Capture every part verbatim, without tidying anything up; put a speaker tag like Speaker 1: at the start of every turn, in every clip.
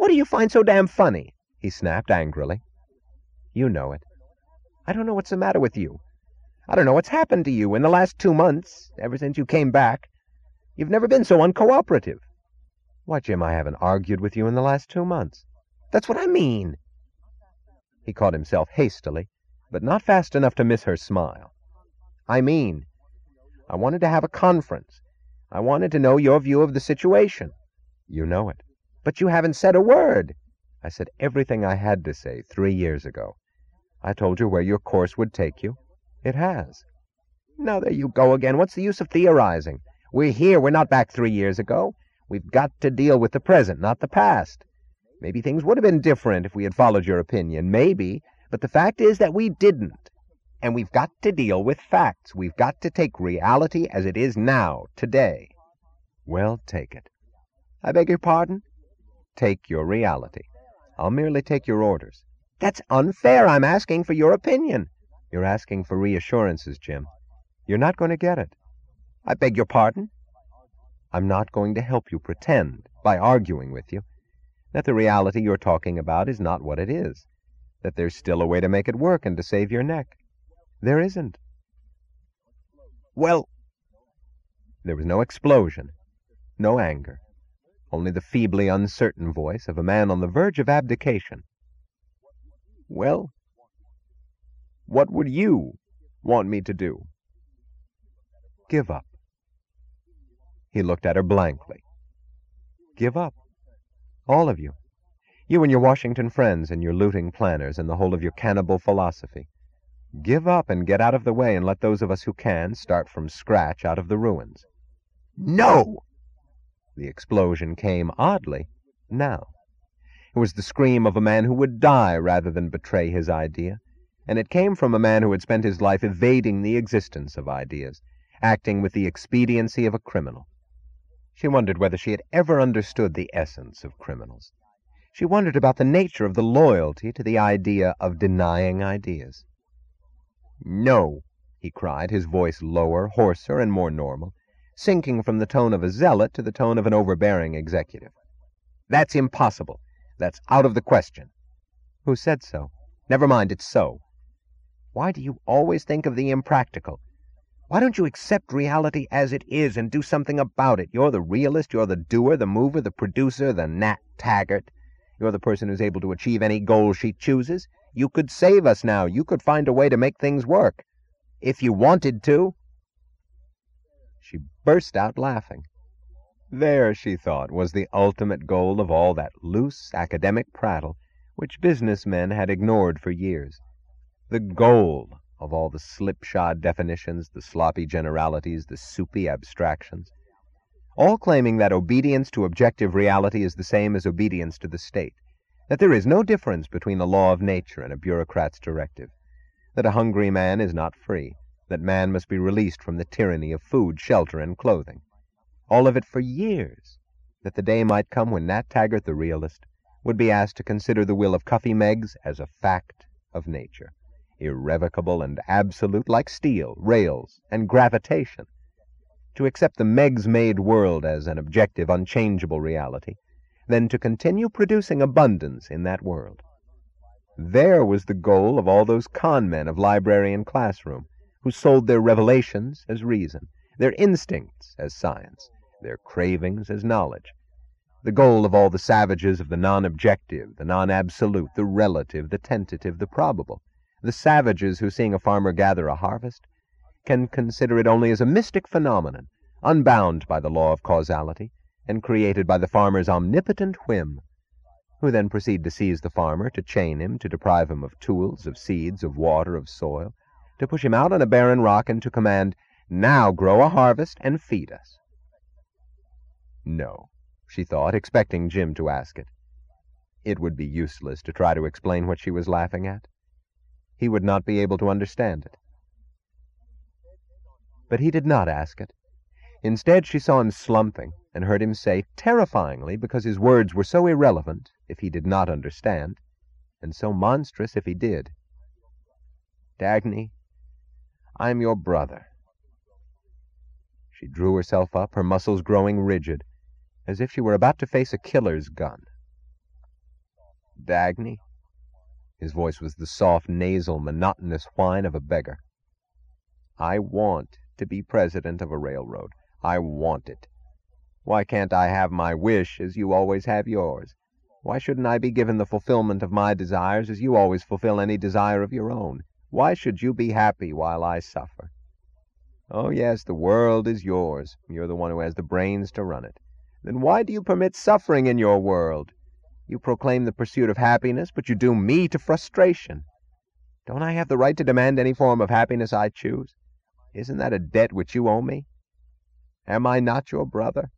Speaker 1: do you find so damn funny?" he snapped angrily. "You know it. I don't know what's the matter with you. I don't know what's happened to you in the last two months, ever since you came back. You've never been so uncooperative." "Why, Jim, I haven't argued with you in the last two months." "That's what I mean." He caught himself hastily, but not fast enough to miss her smile. "I mean, I wanted to have a conference. I wanted to know your view of the situation." "You know it." "But you haven't said a word." "I said everything I had to say three years ago. I told you where your course would take you. It has." "Now there you go again. What's the use of theorizing? We're here. We're not back three years ago. We've got to deal with the present, not the past. Maybe things would have been different if we had followed your opinion. Maybe. But the fact is that we didn't. And we've got to deal with facts. We've got to take reality as it is now, today." "Well, take it." "I beg your pardon?" "Take your reality. I'll merely take your orders." "That's unfair. I'm asking for your opinion." "You're asking for reassurances, Jim. You're not going to get it." "I beg your pardon?" "I'm not going to help you pretend, by arguing with you, that the reality you're talking about is not what it is, that there's still a way to make it work and to save your neck. There isn't." "Well—" There was no explosion, no anger, only the feebly uncertain voice of a man on the verge of abdication. "Well, what would you want me to do?" "Give up." He looked at her blankly. "Give up. All of you. You and your Washington friends and your looting planners and the whole of your cannibal philosophy. Give up and get out of the way and let those of us who can start from scratch out of the ruins." "No!" The explosion came, oddly, now. It was the scream of a man who would die rather than betray his idea, and it came from a man who had spent his life evading the existence of ideas, acting with the expediency of a criminal. She wondered whether she had ever understood the essence of criminals. She wondered about the nature of the loyalty to the idea of denying ideas. "No," he cried, his voice lower, hoarser, and more normal, sinking from the tone of a zealot to the tone of an overbearing executive. "That's impossible. That's out of the question." "Who said so?" "Never mind, it's so." "Why do you always think of the impractical? Why don't you accept reality as it is and do something about it? You're the realist, you're the doer, the mover, the producer, the Nat Taggart. You're the person who's able to achieve any goal she chooses. You could save us now. You could find a way to make things work. If you wanted to." She burst out laughing. There, she thought, was the ultimate goal of all that loose academic prattle which businessmen had ignored for years. The goal of all the slipshod definitions, the sloppy generalities, the soupy abstractions, all claiming that obedience to objective reality is the same as obedience to the state, that there is no difference between the law of nature and a bureaucrat's directive, that a hungry man is not free, that man must be released from the tyranny of food, shelter, and clothing. All of it for years, that the day might come when Nat Taggart, the realist, would be asked to consider the will of Cuffy Meggs as a fact of nature, irrevocable and absolute like steel, rails, and gravitation, to accept the Meggs-made world as an objective, unchangeable reality, then to continue producing abundance in that world. There was the goal of all those con men of library and classroom, who sold their revelations as reason, their instincts as science, their cravings as knowledge. The goal of all the savages of the non-objective, the non-absolute, the relative, the tentative, the probable, the savages who, seeing a farmer gather a harvest, can consider it only as a mystic phenomenon, unbound by the law of causality, and created by the farmer's omnipotent whim, who then proceed to seize the farmer, to chain him, to deprive him of tools, of seeds, of water, of soil, to push him out on a barren rock, and to command, "Now grow a harvest and feed us." No, she thought, expecting Jim to ask it. It would be useless to try to explain what she was laughing at. He would not be able to understand it. But he did not ask it. Instead, she saw him slumping, and heard him say, terrifyingly, because his words were so irrelevant if he did not understand, and so monstrous if he did, "Dagny, I'm your brother." She drew herself up, her muscles growing rigid, as if she were about to face a killer's gun. Dagny." His voice was the soft, nasal, monotonous whine of a beggar. "I want to be president of a railroad. I want it. Why can't I have my wish as you always have yours? Why shouldn't I be given the fulfillment of my desires as you always fulfill any desire of your own? Why should you be happy while I suffer? Oh, yes, the world is yours. You're the one who has the brains to run it. Then why do you permit suffering in your world? You proclaim the pursuit of happiness, but you doom me to frustration. Don't I have the right to demand any form of happiness I choose? Isn't that a debt which you owe me? Am I not your brother?"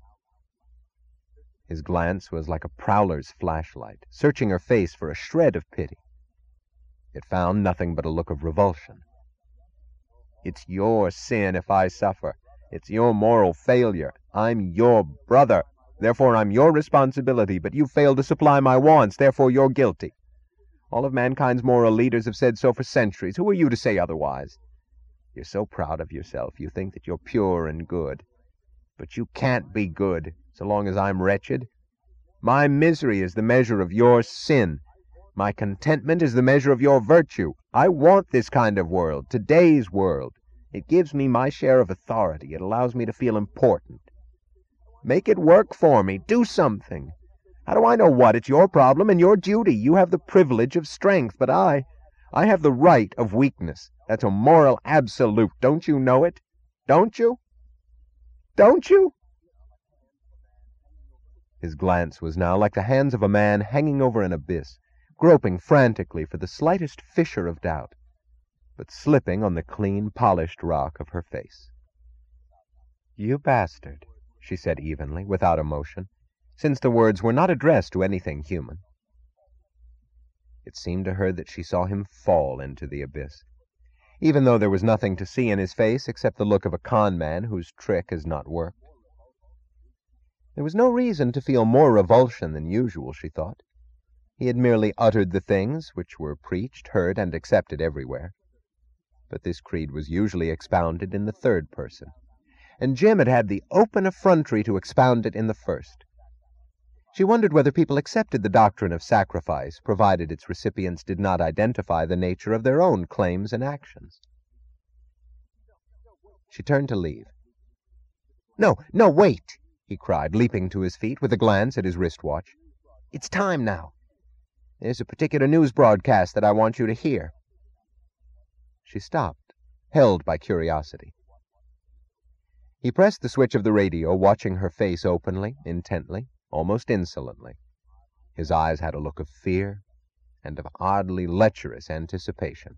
Speaker 1: His glance was like a prowler's flashlight, searching her face for a shred of pity. It found nothing but a look of revulsion. "It's your sin if I suffer. It's your moral failure. I'm your brother. Therefore I'm your responsibility, but you failed to supply my wants. Therefore you're guilty. All of mankind's moral leaders have said so for centuries. Who are you to say otherwise? You're so proud of yourself. You think that you're pure and good. But you can't be good so long as I'm wretched. My misery is the measure of your sin. My contentment is the measure of your virtue. I want this kind of world, today's world. It gives me my share of authority. It allows me to feel important. Make it work for me. Do something. How do I know what? It's your problem and your duty. You have the privilege of strength, but I, I have the right of weakness. That's a moral absolute. Don't you know it? Don't you? Don't you?" His glance was now like the hands of a man hanging over an abyss, groping frantically for the slightest fissure of doubt, but slipping on the clean, polished rock of her face. "You bastard," she said evenly, without emotion, since the words were not addressed to anything human. It seemed to her that she saw him fall into the abyss, even though there was nothing to see in his face except the look of a con man whose trick has not worked. There was no reason to feel more revulsion than usual, she thought. He had merely uttered the things which were preached, heard, and accepted everywhere. But this creed was usually expounded in the third person, and Jim had had the open effrontery to expound it in the first. She wondered whether people accepted the doctrine of sacrifice, provided its recipients did not identify the nature of their own claims and actions. She turned to leave. "No, no, wait!" he cried, leaping to his feet with a glance at his wristwatch. "It's time now. There's a particular news broadcast that I want you to hear." She stopped, held by curiosity. He pressed the switch of the radio, watching her face openly, intently, almost insolently. His eyes had a look of fear and of oddly lecherous anticipation.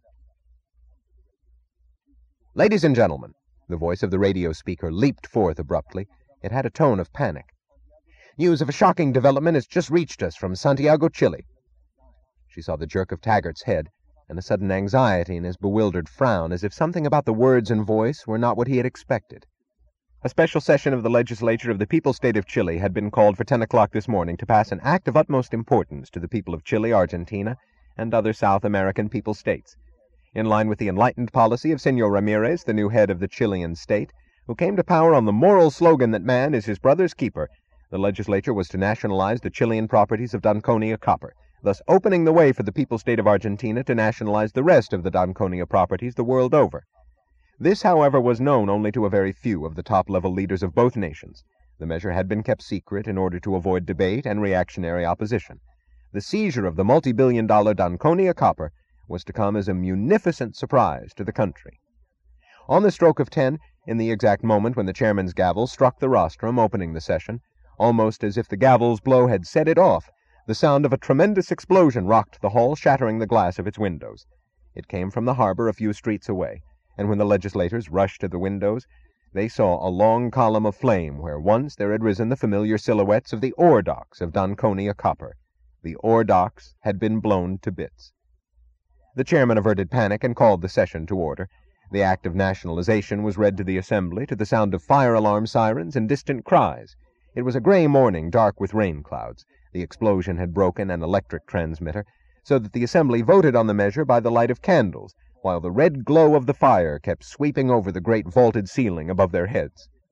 Speaker 1: "Ladies and gentlemen," the voice of the radio speaker leaped forth abruptly. It had a tone of panic. "News of a shocking development has just reached us from Santiago, Chile." She saw the jerk of Taggart's head and a sudden anxiety in his bewildered frown, as if something about the words and voice were not what he had expected. A special session of the legislature of the People's State of Chile had been called for ten o'clock this morning to pass an act of utmost importance to the people of Chile, Argentina, and other South American people states. In line with the enlightened policy of Senor Ramirez, the new head of the Chilean state, who came to power on the moral slogan that man is his brother's keeper, the legislature was to nationalize the Chilean properties of Donconia copper, thus opening the way for the People's State of Argentina to nationalize the rest of the Donconia properties the world over. This, however, was known only to a very few of the top-level leaders of both nations. The measure had been kept secret in order to avoid debate and reactionary opposition. The seizure of the multi-billion dollar Donconia copper was to come as a munificent surprise to the country. On the stroke of ten, in the exact moment when the chairman's gavel struck the rostrum, opening the session, almost as if the gavel's blow had set it off, the sound of a tremendous explosion rocked the hall, shattering the glass of its windows. It came from the harbor a few streets away, and when the legislators rushed to the windows, they saw a long column of flame where once there had risen the familiar silhouettes of the ore docks of Donconia copper. The ore docks had been blown to bits. The chairman averted panic and called the session to order. The act of nationalization was read to the assembly to the sound of fire alarm sirens and distant cries. It was a gray morning, dark with rain clouds. The explosion had broken an electric transmitter, so that the assembly voted on the measure by the light of candles, while the red glow of the fire kept sweeping over the great vaulted ceiling above their heads.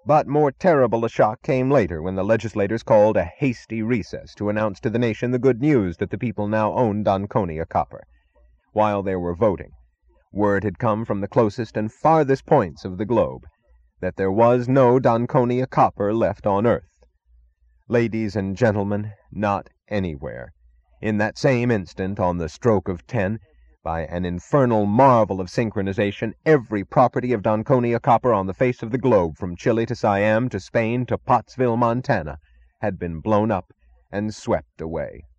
Speaker 1: But more terrible a shock came later when the legislators called a hasty recess to announce to the nation the good news that the people now owned Donconia copper. While they were voting, word had come from the closest and farthest points of the globe that there was no Donconia copper left on Earth. Ladies and gentlemen, not anywhere. In that same instant, on the stroke of ten, by an infernal marvel of synchronization, every property of Donconia copper on the face of the globe, from Chile to Siam to Spain to Pottsville, Montana, had been blown up and swept away.